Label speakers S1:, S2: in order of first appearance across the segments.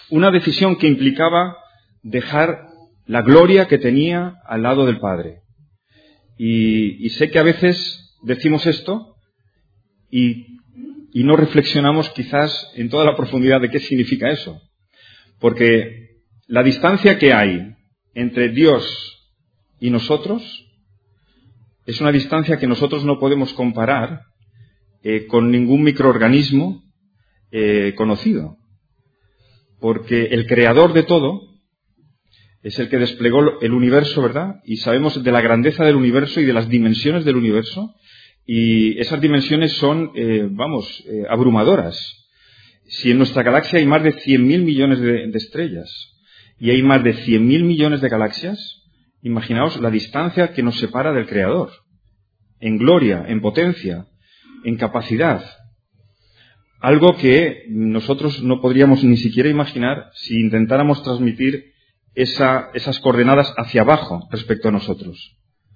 S1: Una decisión que implicaba dejar la gloria que tenía al lado del Padre. Y sé que a veces decimos esto y no reflexionamos quizás en toda la profundidad de qué significa eso. Porque la distancia que hay entre Dios y nosotros es una distancia que nosotros no podemos comparar con ningún microorganismo conocido. Porque el creador de todo es el que desplegó el universo, ¿verdad? Y sabemos de la grandeza del universo y de las dimensiones del universo. Y esas dimensiones son, abrumadoras. Si en nuestra galaxia hay más de 100.000 millones de estrellas y hay más de 100.000 millones de galaxias, imaginaos la distancia que nos separa del Creador. En gloria, en potencia, en capacidad. Algo que nosotros no podríamos ni siquiera imaginar si intentáramos transmitir esas coordenadas hacia abajo respecto a nosotros.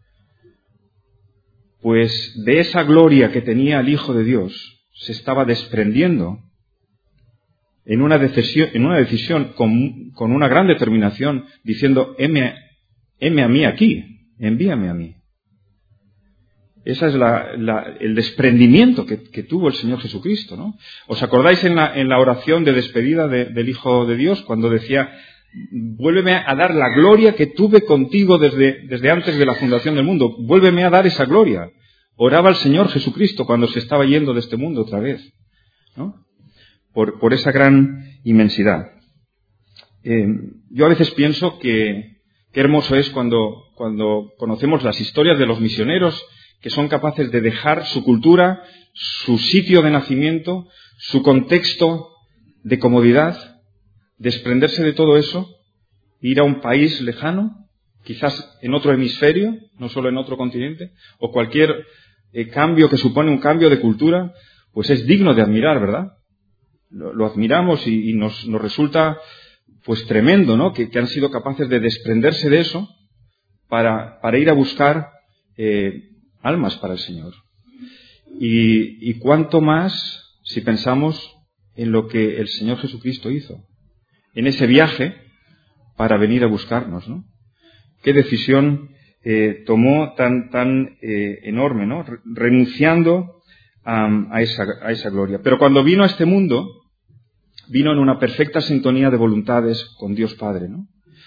S1: Pues de esa gloria que tenía el Hijo de Dios se estaba desprendiendo en una decisión con una gran determinación, diciendo, heme a mí aquí, envíame a mí. Ese es el desprendimiento que tuvo el Señor Jesucristo, ¿no? ¿Os acordáis en la oración de despedida del Hijo de Dios cuando decía, vuélveme a dar la gloria que tuve contigo desde antes de la fundación del mundo? Vuélveme a dar esa gloria. Oraba el Señor Jesucristo cuando se estaba yendo de este mundo otra vez, ¿no? Por esa gran inmensidad. Yo a veces pienso que qué hermoso es cuando conocemos las historias de los misioneros que son capaces de dejar su cultura, su sitio de nacimiento, su contexto de comodidad, desprenderse de todo eso, ir a un país lejano, quizás en otro hemisferio, no solo en otro continente, o cualquier cambio que supone un cambio de cultura, pues es digno de admirar, ¿verdad? Lo admiramos y nos resulta pues tremendo, ¿no? Que han sido capaces de desprenderse de eso para ir a buscar almas para el Señor. Y cuánto más si pensamos en lo que el Señor Jesucristo hizo, en ese viaje para venir a buscarnos, ¿no? Qué decisión tomó tan enorme, ¿no? Renunciando a esa gloria. Pero cuando vino a este mundo, vino en una perfecta sintonía de voluntades con Dios Padre, ¿no?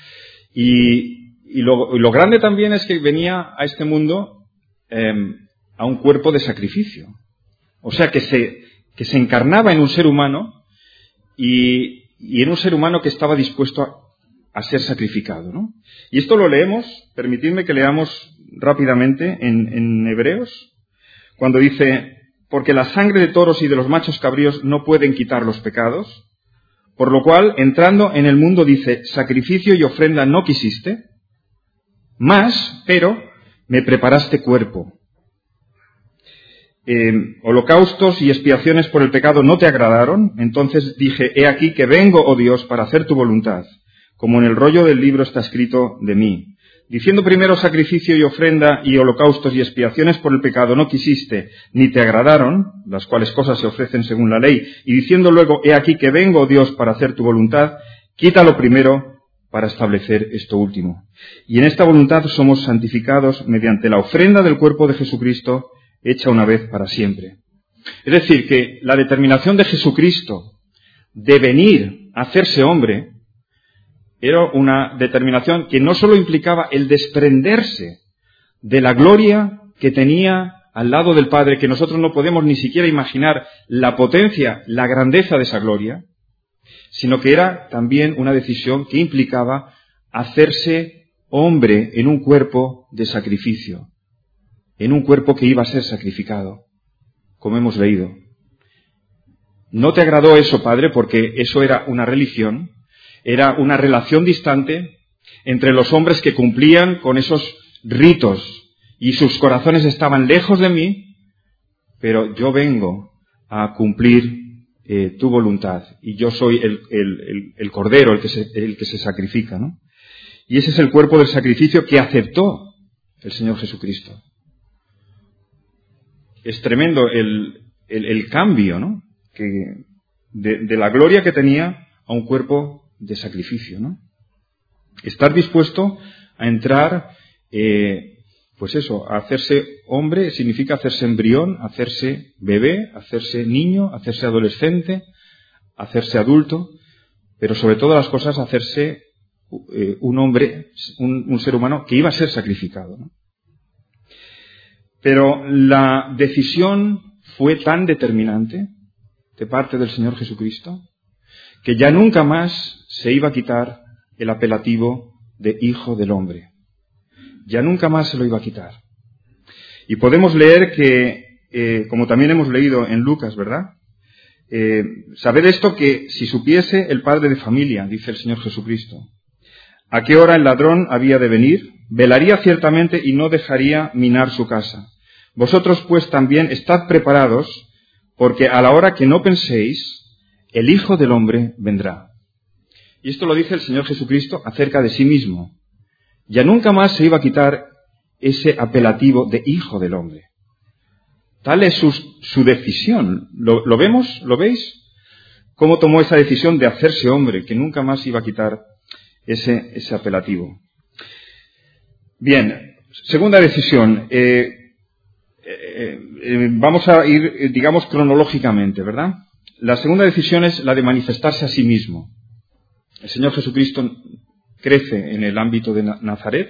S1: Y lo grande también es que venía a este mundo a un cuerpo de sacrificio. O sea, que se encarnaba en un ser humano y en un ser humano que estaba dispuesto a ser sacrificado, ¿no? Y esto lo leemos, permitidme que leamos rápidamente en Hebreos, cuando dice, porque la sangre de toros y de los machos cabríos no pueden quitar los pecados, por lo cual, entrando en el mundo, dice, sacrificio y ofrenda no quisiste, pero me preparaste cuerpo. Holocaustos y expiaciones por el pecado no te agradaron, entonces dije, he aquí que vengo, oh Dios, para hacer tu voluntad, como en el rollo del libro está escrito de mí. Diciendo primero sacrificio y ofrenda y holocaustos y expiaciones por el pecado no quisiste, ni te agradaron, las cuales cosas se ofrecen según la ley, y diciendo luego, he aquí que vengo, oh Dios, para hacer tu voluntad, quítalo primero para establecer esto último. Y en esta voluntad somos santificados mediante la ofrenda del cuerpo de Jesucristo, hecha una vez para siempre. Es decir, que la determinación de Jesucristo de venir a hacerse hombre era una determinación que no solo implicaba el desprenderse de la gloria que tenía al lado del Padre, que nosotros no podemos ni siquiera imaginar la potencia, la grandeza de esa gloria, sino que era también una decisión que implicaba hacerse hombre en un cuerpo de sacrificio, en un cuerpo que iba a ser sacrificado, como hemos leído. No te agradó eso, Padre, porque eso era una religión, era una relación distante entre los hombres que cumplían con esos ritos y sus corazones estaban lejos de mí, pero yo vengo a cumplir tu voluntad y yo soy el cordero, el que se sacrifica, ¿no? Y ese es el cuerpo del sacrificio que aceptó el Señor Jesucristo. Es tremendo el cambio, ¿no? De la gloria que tenía a un cuerpo de sacrificio, ¿no? Estar dispuesto a entrar, a hacerse hombre significa hacerse embrión, hacerse bebé, hacerse niño, hacerse adolescente, hacerse adulto, pero sobre todas las cosas hacerse un hombre, un ser humano que iba a ser sacrificado, ¿no? Pero la decisión fue tan determinante de parte del Señor Jesucristo que ya nunca más se iba a quitar el apelativo de Hijo del Hombre. Ya nunca más se lo iba a quitar. Y podemos leer que, como también hemos leído en Lucas, ¿verdad? Sabed esto, que si supiese el padre de familia, dice el Señor Jesucristo, a qué hora el ladrón había de venir, velaría ciertamente y no dejaría minar su casa. Vosotros pues también estad preparados, porque a la hora que no penséis, el Hijo del Hombre vendrá. Y esto lo dice el Señor Jesucristo acerca de sí mismo. Ya nunca más se iba a quitar ese apelativo de Hijo del Hombre. Tal es su decisión. ¿Lo vemos? ¿Lo veis? ¿Cómo tomó esa decisión de hacerse hombre, que nunca más iba a quitar ese apelativo? Bien, segunda decisión. Vamos a ir, digamos, cronológicamente, ¿verdad? La segunda decisión es la de manifestarse a sí mismo. El Señor Jesucristo crece en el ámbito de Nazaret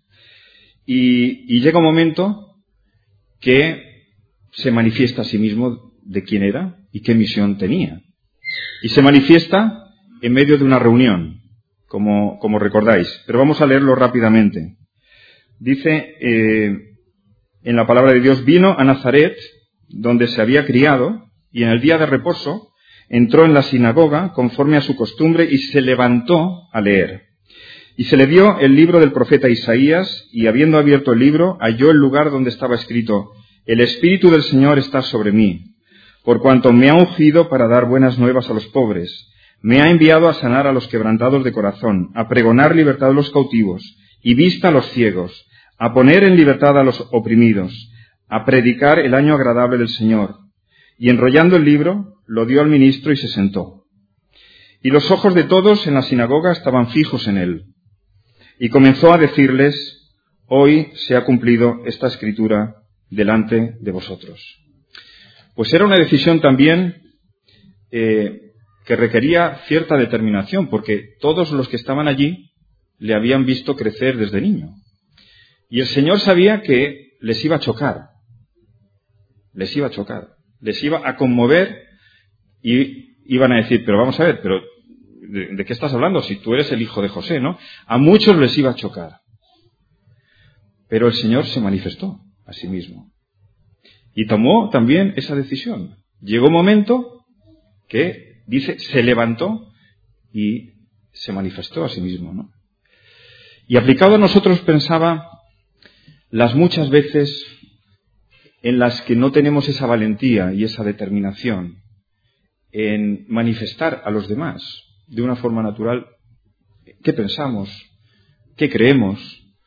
S1: y llega un momento que se manifiesta a sí mismo de quién era y qué misión tenía. Y se manifiesta en medio de una reunión, como recordáis. Pero vamos a leerlo rápidamente. Dice en la palabra de Dios: vino a Nazaret, donde se había criado, y en el día de reposo entró en la sinagoga conforme a su costumbre y se levantó a leer. Y se le dio el libro del profeta Isaías, y habiendo abierto el libro, halló el lugar donde estaba escrito: el Espíritu del Señor está sobre mí, por cuanto me ha ungido para dar buenas nuevas a los pobres. Me ha enviado a sanar a los quebrantados de corazón, a pregonar libertad a los cautivos y vista a los ciegos, a poner en libertad a los oprimidos, a predicar el año agradable del Señor. Y enrollando el libro, lo dio al ministro y se sentó. Y los ojos de todos en la sinagoga estaban fijos en él. Y comenzó a decirles: hoy se ha cumplido esta escritura delante de vosotros. Pues era una decisión también que requería cierta determinación, porque todos los que estaban allí le habían visto crecer desde niño. Y el Señor sabía que les iba a chocar, les iba a conmover y iban a decir: pero vamos a ver, pero ¿de qué estás hablando? Si tú eres el hijo de José, ¿no? A muchos les iba a chocar. Pero el Señor se manifestó a sí mismo y tomó también esa decisión. Llegó un momento que, dice, se levantó y se manifestó a sí mismo, ¿no? Y aplicado a nosotros, pensaba las muchas veces en las que no tenemos esa valentía y esa determinación en manifestar a los demás de una forma natural qué pensamos, qué creemos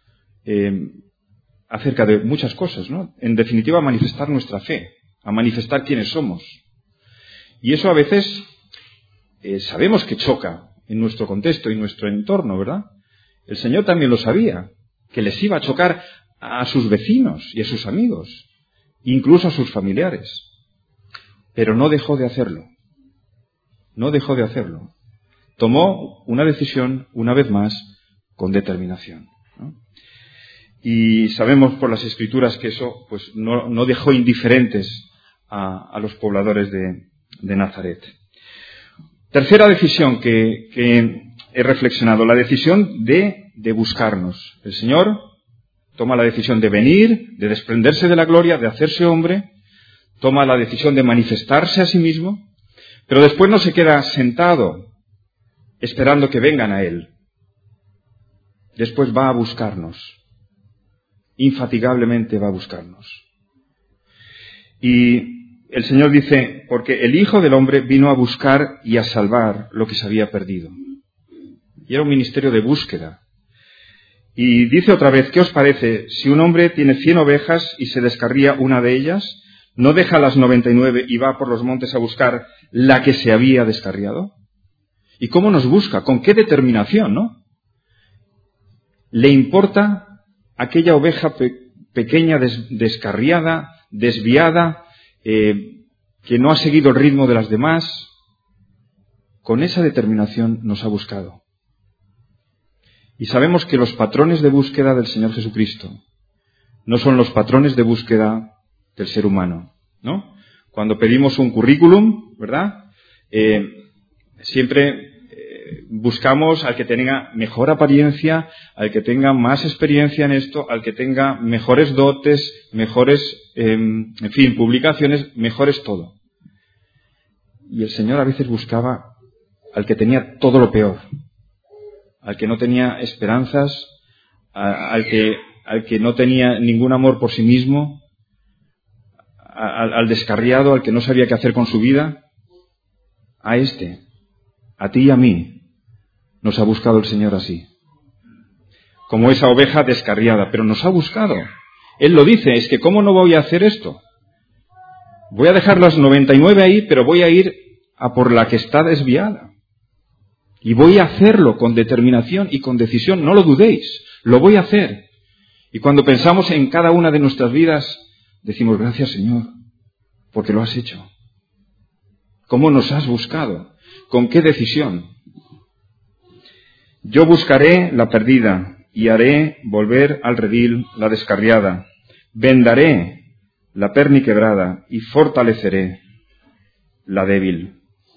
S1: acerca de muchas cosas, ¿no? En definitiva, a manifestar nuestra fe, a manifestar quiénes somos. Y eso a veces sabemos que choca en nuestro contexto y nuestro entorno, ¿verdad? El Señor también lo sabía, que les iba a chocar a sus vecinos y a sus amigos, incluso a sus familiares. Pero no dejó de hacerlo. No dejó de hacerlo. Tomó una decisión, una vez más, con determinación, ¿no? Y sabemos por las Escrituras que eso pues no dejó indiferentes a los pobladores de Nazaret. Tercera decisión que he reflexionado, la decisión de buscarnos. El Señor toma la decisión de venir, de desprenderse de la gloria, de hacerse hombre, toma la decisión de manifestarse a sí mismo, pero después no se queda sentado esperando que vengan a Él. Después va a buscarnos. Infatigablemente va a buscarnos. Y el Señor dice: porque el Hijo del Hombre vino a buscar y a salvar lo que se había perdido. Y era un ministerio de búsqueda. Y dice otra vez: ¿qué os parece? Si un hombre tiene 100 ovejas y se descarría una de ellas, ¿no deja las 99 y va por los montes a buscar la que se había descarriado? ¿Y cómo nos busca? ¿Con qué determinación, no? Le importa aquella oveja pequeña, descarriada, desviada, que no ha seguido el ritmo de las demás. Con esa determinación nos ha buscado. Y sabemos que los patrones de búsqueda del Señor Jesucristo no son los patrones de búsqueda del ser humano, ¿no? Cuando pedimos un currículum, ¿verdad? Siempre buscamos al que tenga mejor apariencia, al que tenga más experiencia en esto, al que tenga mejores dotes, mejores, publicaciones, mejores todo. Y el Señor a veces buscaba al que tenía todo lo peor, al que no tenía esperanzas, al que no tenía ningún amor por sí mismo, al descarriado, al que no sabía qué hacer con su vida. A ti y a mí, nos ha buscado el Señor así, como esa oveja descarriada, pero nos ha buscado. Él lo dice, es que ¿cómo no voy a hacer esto? Voy a dejar las 99 ahí, pero voy a ir a por la que está desviada. Y voy a hacerlo con determinación y con decisión, no lo dudéis, lo voy a hacer. Y cuando pensamos en cada una de nuestras vidas, decimos, gracias Señor, porque lo has hecho. ¿Cómo nos has buscado? ¿Con qué decisión? Yo buscaré la perdida y haré volver al redil la descarriada. Vendaré la perniquebrada y fortaleceré la débil.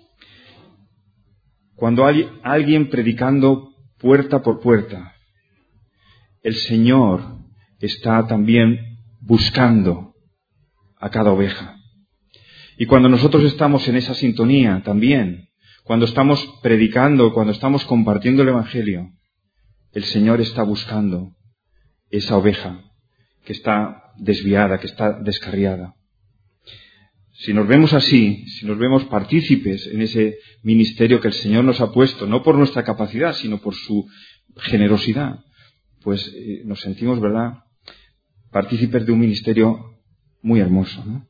S1: Cuando hay alguien predicando puerta por puerta, el Señor está también buscando a cada oveja. Y cuando nosotros estamos en esa sintonía también, cuando estamos predicando, cuando estamos compartiendo el Evangelio, el Señor está buscando esa oveja que está desviada, que está descarriada. Si nos vemos así, si nos vemos partícipes en ese ministerio que el Señor nos ha puesto, no por nuestra capacidad, sino por su generosidad, pues nos sentimos, ¿verdad?, partícipes de un ministerio muy hermoso, ¿no?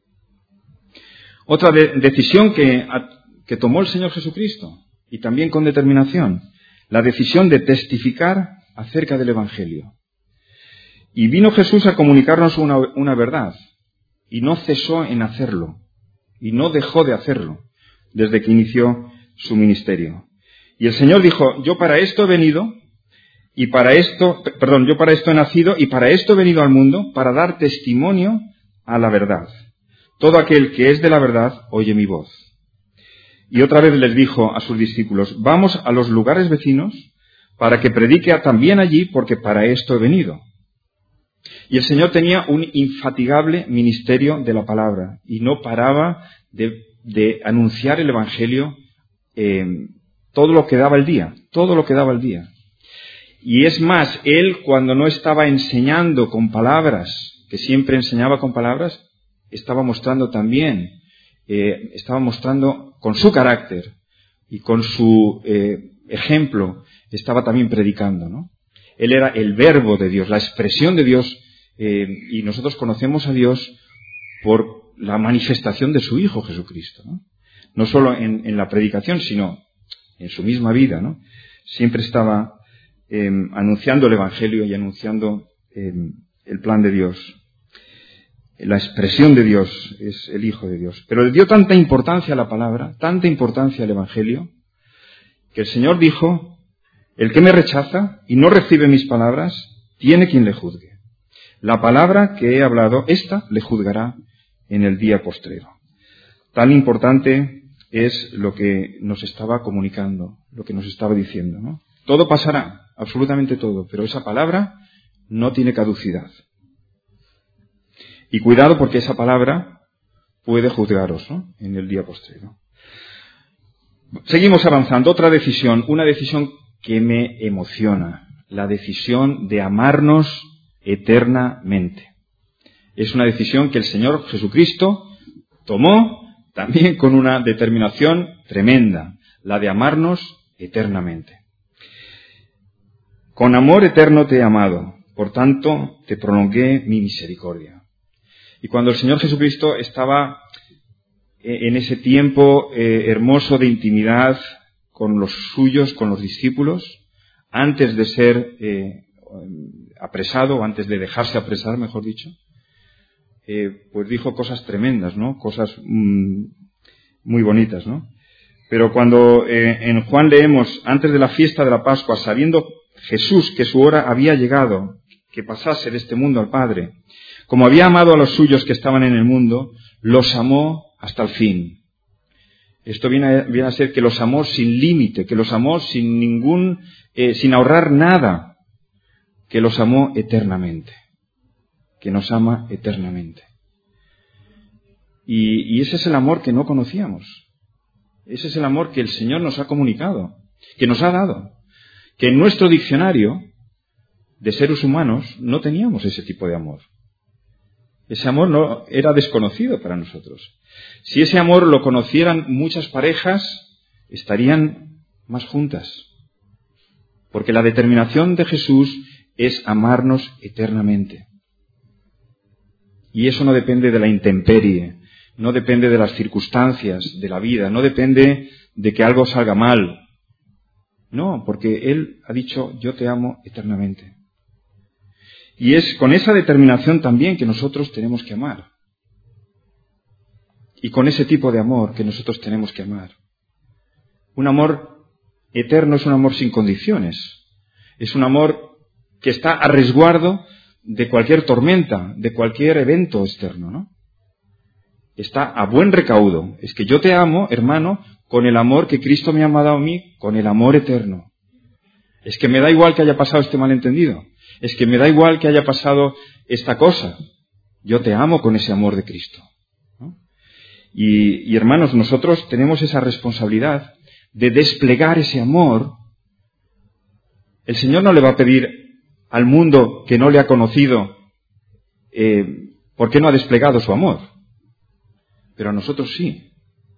S1: Otra decisión que tomó el Señor Jesucristo, y también con determinación, la decisión de testificar acerca del Evangelio. Y vino Jesús a comunicarnos una verdad, y no cesó en hacerlo, y no dejó de hacerlo, desde que inició su ministerio. Y el Señor dijo, yo para esto he venido, yo para esto he nacido, y para esto he venido al mundo, para dar testimonio a la verdad. Todo aquel que es de la verdad, oye mi voz. Y otra vez les dijo a sus discípulos, vamos a los lugares vecinos, para que predique también allí, porque para esto he venido. Y el Señor tenía un infatigable ministerio de la palabra, y no paraba de anunciar el Evangelio todo lo que daba el día. Y es más, Él cuando no estaba enseñando con palabras, que siempre enseñaba con palabras, estaba mostrando con su carácter y con su ejemplo, estaba también predicando, ¿no? Él era el verbo de Dios, la expresión de Dios, y nosotros conocemos a Dios por la manifestación de su Hijo Jesucristo, ¿no? No solo en la predicación, sino en su misma vida, ¿no? Siempre estaba anunciando el Evangelio y anunciando el plan de Dios. La expresión de Dios es el Hijo de Dios. Pero le dio tanta importancia a la palabra, tanta importancia al Evangelio, que el Señor dijo, el que me rechaza y no recibe mis palabras, tiene quien le juzgue. La palabra que he hablado, esta le juzgará en el día postrero. Tan importante es lo que nos estaba comunicando, lo que nos estaba diciendo, ¿no? Todo pasará, absolutamente todo, pero esa palabra no tiene caducidad. Y cuidado porque esa palabra puede juzgaros, ¿no?, en el día postrero. Seguimos avanzando. Otra decisión, una decisión que me emociona, la decisión de amarnos eternamente. Es una decisión que el Señor Jesucristo tomó también con una determinación tremenda, la de amarnos eternamente. Con amor eterno te he amado, por tanto te prolongué mi misericordia. Y cuando el Señor Jesucristo estaba en ese tiempo hermoso de intimidad con los suyos, con los discípulos, antes de ser apresado, antes de dejarse apresar, mejor dicho, pues dijo cosas tremendas, ¿no? Cosas muy bonitas, ¿no? Pero cuando en Juan leemos, antes de la fiesta de la Pascua, sabiendo Jesús que su hora había llegado, que pasase de este mundo al Padre, como había amado a los suyos que estaban en el mundo, los amó hasta el fin. Esto viene a ser que los amó sin límite, que los amó sin ahorrar nada, que los amó eternamente, que nos ama eternamente. Y ese es el amor que no conocíamos. Ese es el amor que el Señor nos ha comunicado, que nos ha dado. Que en nuestro diccionario de seres humanos no teníamos ese tipo de amor. Ese amor no era desconocido para nosotros. Si ese amor lo conocieran muchas parejas, estarían más juntas. Porque la determinación de Jesús es amarnos eternamente. Y eso no depende de la intemperie, no depende de las circunstancias de la vida, no depende de que algo salga mal. No, porque Él ha dicho, yo te amo eternamente. Y es con esa determinación también que nosotros tenemos que amar. Y con ese tipo de amor que nosotros tenemos que amar. Un amor eterno es un amor sin condiciones. Es un amor que está a resguardo de cualquier tormenta, de cualquier evento externo, ¿no? Está a buen recaudo. Es que yo te amo, hermano, con el amor que Cristo me ha dado a mí, con el amor eterno. Es que me da igual que haya pasado este malentendido. Es que me da igual que haya pasado esta cosa. Yo te amo con ese amor de Cristo, ¿no? Y hermanos, nosotros tenemos esa responsabilidad de desplegar ese amor. El Señor no le va a pedir al mundo que no le ha conocido por qué no ha desplegado su amor. Pero a nosotros sí.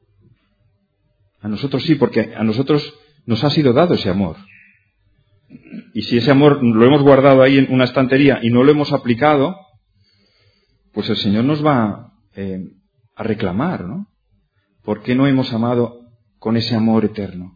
S1: A nosotros sí, porque a nosotros nos ha sido dado ese amor. Y si ese amor lo hemos guardado ahí en una estantería y no lo hemos aplicado, pues el Señor nos va a reclamar, ¿no? ¿Por qué no hemos amado con ese amor eterno?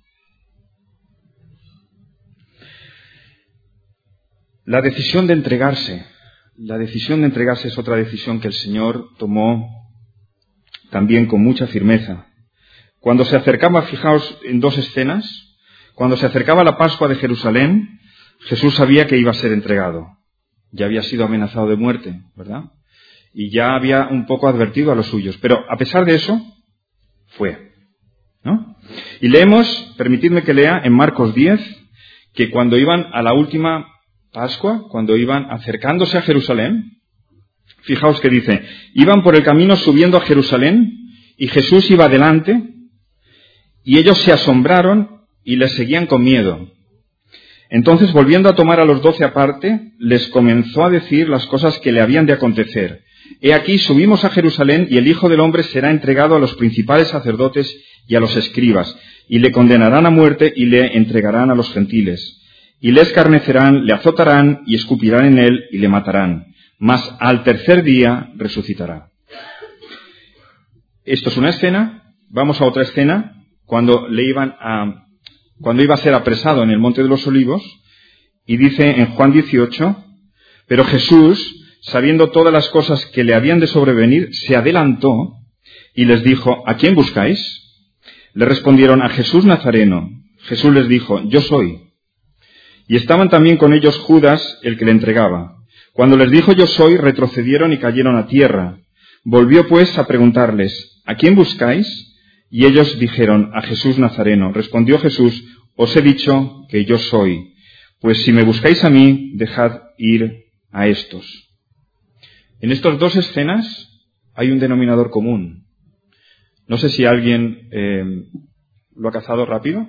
S1: La decisión de entregarse es otra decisión que el Señor tomó también con mucha firmeza. Cuando se acercaba, fijaos en dos escenas, cuando se acercaba la Pascua de Jerusalén, Jesús sabía que iba a ser entregado. Ya había sido amenazado de muerte, ¿verdad? Y ya había un poco advertido a los suyos. Pero a pesar de eso, fue, ¿no? Y leemos, permitidme que lea en Marcos 10, que cuando iban a la última Pascua, cuando iban acercándose a Jerusalén, fijaos que dice, iban por el camino subiendo a Jerusalén y Jesús iba delante y ellos se asombraron y les seguían con miedo. Entonces, volviendo a tomar a los 12 aparte, les comenzó a decir las cosas que le habían de acontecer. He aquí, subimos a Jerusalén y el Hijo del Hombre será entregado a los principales sacerdotes y a los escribas, y le condenarán a muerte y le entregarán a los gentiles. Y le escarnecerán, le azotarán y escupirán en él y le matarán. Mas al tercer día resucitará. Esto es una escena. Vamos a otra escena. Cuando iba a ser apresado en el Monte de los Olivos, y dice en Juan 18, pero Jesús, sabiendo todas las cosas que le habían de sobrevenir, se adelantó y les dijo, ¿a quién buscáis? Le respondieron, a Jesús Nazareno. Jesús les dijo, yo soy. Y estaban también con ellos Judas, el que le entregaba. Cuando les dijo yo soy, retrocedieron y cayeron a tierra. Volvió pues a preguntarles, ¿a quién buscáis? Y ellos dijeron, a Jesús Nazareno. Respondió Jesús, os he dicho que yo soy. Pues si me buscáis a mí, dejad ir a estos. En estas dos escenas hay un denominador común. No sé si alguien lo ha cazado rápido.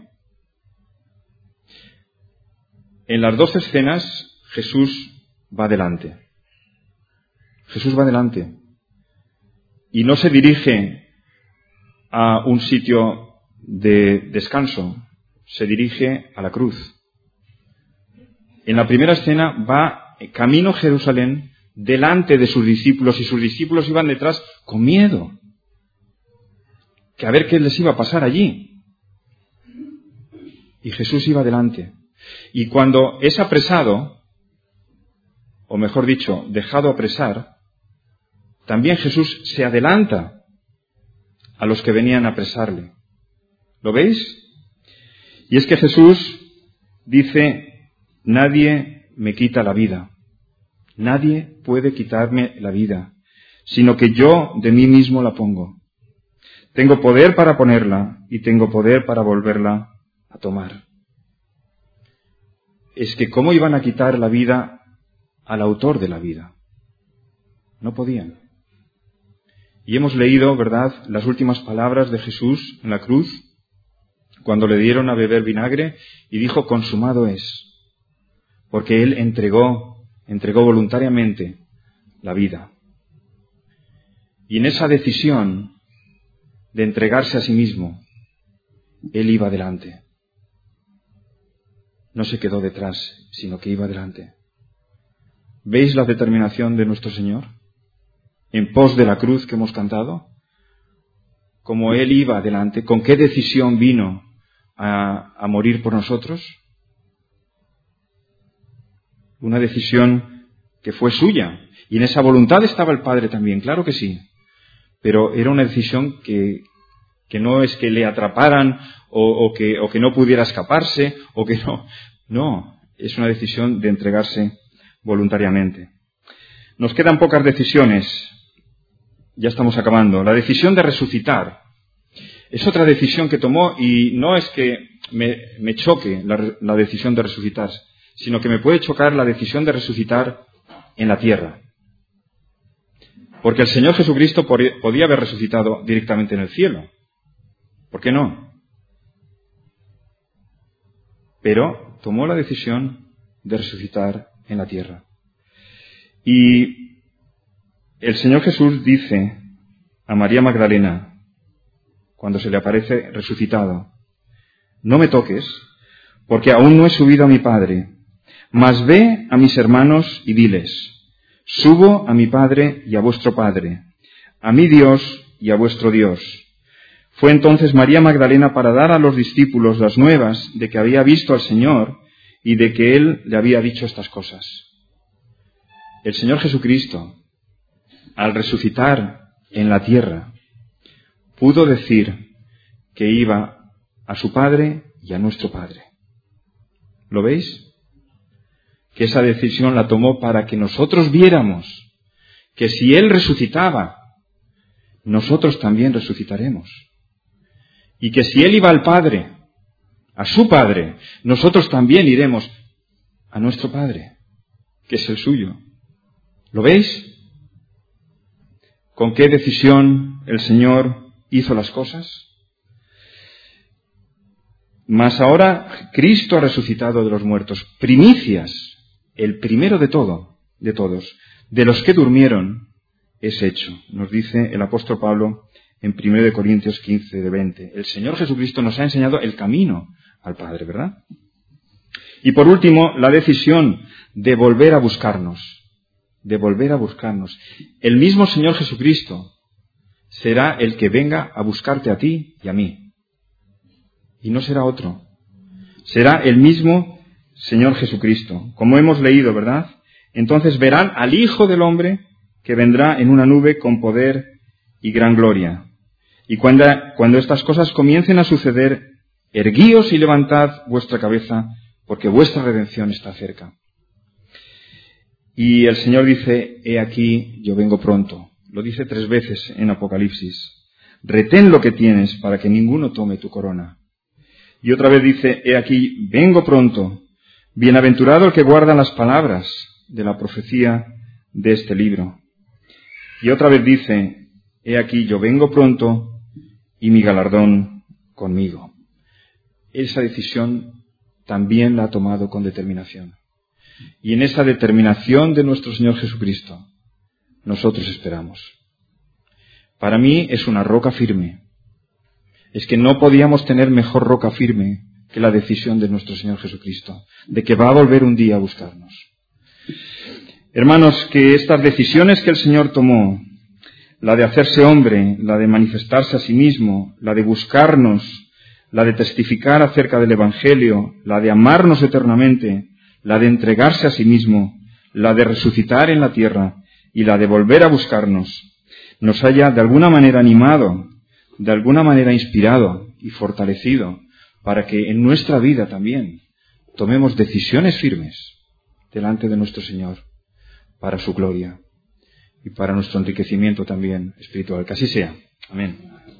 S1: En las dos escenas Jesús va adelante. Jesús va adelante. Y no se dirige a un sitio de descanso, se dirige a la cruz. En la primera escena va camino a Jerusalén delante de sus discípulos y sus discípulos iban detrás con miedo. Que a ver qué les iba a pasar allí. y Jesús iba delante. Y cuando es apresado, o mejor dicho, dejado apresar, también Jesús se adelanta a los que venían a apresarle. ¿Lo veis? Y es que Jesús dice, nadie me quita la vida. Nadie puede quitarme la vida, sino que yo de mí mismo la pongo. Tengo poder para ponerla y tengo poder para volverla a tomar. Es que ¿cómo iban a quitar la vida al autor de la vida? No podían. Y hemos leído, ¿verdad?, las últimas palabras de Jesús en la cruz, cuando le dieron a beber vinagre y dijo, consumado es, porque Él entregó voluntariamente la vida. Y en esa decisión de entregarse a sí mismo, Él iba adelante. No se quedó detrás, sino que iba adelante. ¿Veis la determinación de nuestro Señor? En pos de la cruz que hemos cantado, como Él iba adelante, ¿con qué decisión vino a morir por nosotros? Una decisión que fue suya, y en esa voluntad estaba el Padre también, claro que sí, pero era una decisión que no es que le atraparan o que no pudiera escaparse, o que no, es una decisión de entregarse voluntariamente. Nos quedan pocas decisiones. Ya estamos acabando. La decisión de resucitar es otra decisión que tomó, y no es que me choque la decisión de resucitar, sino que me puede chocar la decisión de resucitar en la tierra. Porque el Señor Jesucristo podía haber resucitado directamente en el cielo. ¿Por qué no? Pero tomó la decisión de resucitar en la tierra. Y el Señor Jesús dice a María Magdalena, cuando se le aparece resucitado, no me toques, porque aún no he subido a mi Padre, mas ve a mis hermanos y diles, subo a mi Padre y a vuestro Padre, a mi Dios y a vuestro Dios. Fue entonces María Magdalena para dar a los discípulos las nuevas de que había visto al Señor y de que Él le había dicho estas cosas. El Señor Jesucristo, al resucitar en la tierra, pudo decir que iba a su Padre y a nuestro Padre. ¿Lo veis? Que esa decisión la tomó para que nosotros viéramos que si Él resucitaba, nosotros también resucitaremos. Y que si Él iba al Padre, a su Padre, nosotros también iremos a nuestro Padre, que es el suyo. ¿Lo veis? ¿Con qué decisión el Señor hizo las cosas? Mas ahora Cristo ha resucitado de los muertos, primicias, el primero de todos, de los que durmieron, es hecho. Nos dice el apóstol Pablo en 1 Corintios 15, de 20. El Señor Jesucristo nos ha enseñado el camino al Padre, ¿verdad? Y por último, la decisión de volver a buscarnos. El mismo Señor Jesucristo será el que venga a buscarte a ti y a mí. Y no será otro. Será el mismo Señor Jesucristo. Como hemos leído, ¿verdad? Entonces verán al Hijo del Hombre que vendrá en una nube con poder y gran gloria. Y cuando estas cosas comiencen a suceder, erguíos y levantad vuestra cabeza, porque vuestra redención está cerca. Y el Señor dice, he aquí, yo vengo pronto. Lo dice 3 veces en Apocalipsis. Retén lo que tienes para que ninguno tome tu corona. Y otra vez dice, he aquí, vengo pronto. Bienaventurado el que guarda las palabras de la profecía de este libro. Y otra vez dice, he aquí, yo vengo pronto y mi galardón conmigo. Esa decisión también la ha tomado con determinación. Y en esa determinación de nuestro Señor Jesucristo, nosotros esperamos. Para mí es una roca firme. Es que no podíamos tener mejor roca firme que la decisión de nuestro Señor Jesucristo, de que va a volver un día a buscarnos. Hermanos, que estas decisiones que el Señor tomó, la de hacerse hombre, la de manifestarse a sí mismo, la de buscarnos, la de testificar acerca del Evangelio, la de amarnos eternamente, la de entregarse a sí mismo, la de resucitar en la tierra y la de volver a buscarnos, nos haya de alguna manera animado, de alguna manera inspirado y fortalecido para que en nuestra vida también tomemos decisiones firmes delante de nuestro Señor para su gloria y para nuestro enriquecimiento también espiritual. Que así sea. Amén.